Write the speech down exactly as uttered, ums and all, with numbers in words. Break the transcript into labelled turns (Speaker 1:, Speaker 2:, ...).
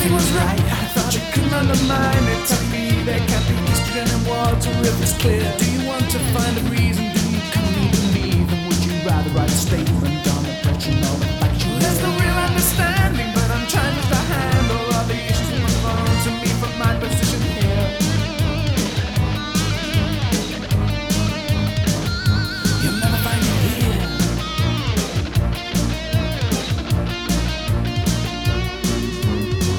Speaker 1: Nothing was right, I thought you couldn't undermine it. Tell me there can't be estrogen in water if it's clear. Do you want to find a reason?